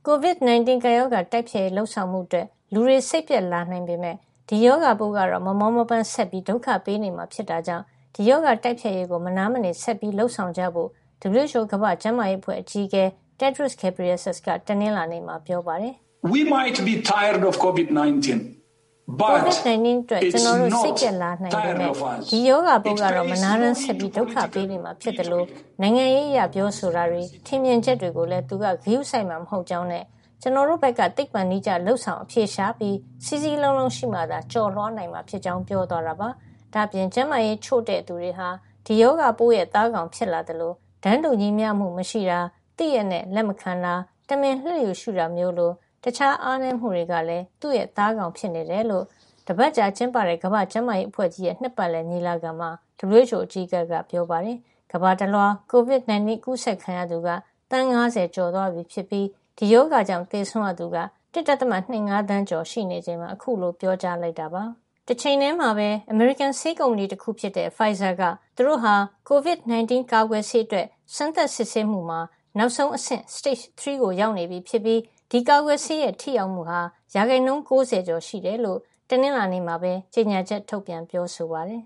COVID-19 ကပ်ရောဂါတိုက်ဖျက်ရေးလှုပ်ဆောင်မှုအတွက်လူတွေစိတ်ပျက်လာနိုင်ပေမဲ့ဒီရောဂါပိုးကတော့မမောမပန်းဆက်ပြီးဒုက္ခပေးနေမှာဖြစ်တာကြောင့်ဒီရောဂါတိုက်ဖျက်ရေးကိုမနားမနေဆက်ပြီးလှုပ်ဆောင်ကြဖို့ WHO ကမ္ဘာ့ကျန်းမာရေးအဖွဲ့အကြီးအကဲ Tedros Ghebreyesus ကတနင်္လာနေ့မှာပြောပါတယ်။ We might be tired of COVID-19, but COVID-19 အတွက်ကျွန်တော်တို့စိတ်ပြက်လာနိုင်ပေမဲ့ဒီရောဂါပိုးကတော့မနားတမ်းဆက်ပြီးဒုက္ခပေးနေမှာဖြစ်တယ်လို့နိုင်ငံရေးအရပြောဆိုတာတွေထင်မြင်ချက်တွေကိုလည်းသူကဂရုစိုက်မှာမဟုတ်ကြောင်းနဲ့ကျွန်တော်တို့ဘက်ကသိပ္ပံနည်းကျလှုပ်ဆောင်အဖြေရှာပြီးစီစီလုံးလုံးရှိမှသာကြော်လွှားနိုင်မှာဖြစ်ကြောင်းပြောသွားတာပါ။ဒါပြင်ကျန်းမာရေးချို့တဲ့သူတွေဟာဒီရောဂါပိုးရဲ့သားကောင်ဖြစ်လာတယ်လို့ဒန်းတူညီမျှမှုမရှိတာသိရနဲ့လက်မခံတာတမင်လှည့်ယူရှုတာမျိုးလို့တခြားအားနည်းမှုတွေကလည်းသူ့ရဲ့သားကောင်ဖြစ်နေတယ်လို့တပတ်ကြာကျင်းပတဲ့ကမ္ဘာ့ကျန်းမာရေးအဖွဲ့ကြီးရဲ့နှစ်ပတ်လည်ညီလာခံမှာ WHO အကြီးအကဲကပြောပါတယ်။ကမ္ဘာတလွှား COVID-19 ကူးစက်ခံရသူကသန်း90ကျော်သွားပြီဖြစ်ပြီးဒီရောဂါကြောင့်သေဆုံးရသူက 1.25 သန်းကျော်ရှိနေချိန်မှာအခုလိုပြောကြားလိုက်တာပါ။တချိန်တည်းမှာပဲ American ဆေးကုမ္ပဏီတစ်ခုဖြစ်တဲ့ Pfizer ကသူတို့ဟာ COVID-19 ကာကွယ်ဆေးအတွက်စမ်းသပ်စစ်ဆေးမှုမှာနောက်ဆုံးအဆင့် Stage 3 ကိုရောက်နေပြီဖြစ်ပြီးဒီကာကွယ်ဆေးရဲ့ထိရောက်မှုဟာရာခိုင်နှုန်း90ကျော်ရှိတယ်လို့တနင်္လာနေ့မှာပဲကြေညာချက်ထုတ်ပြန်ပြောဆိုပါတယ်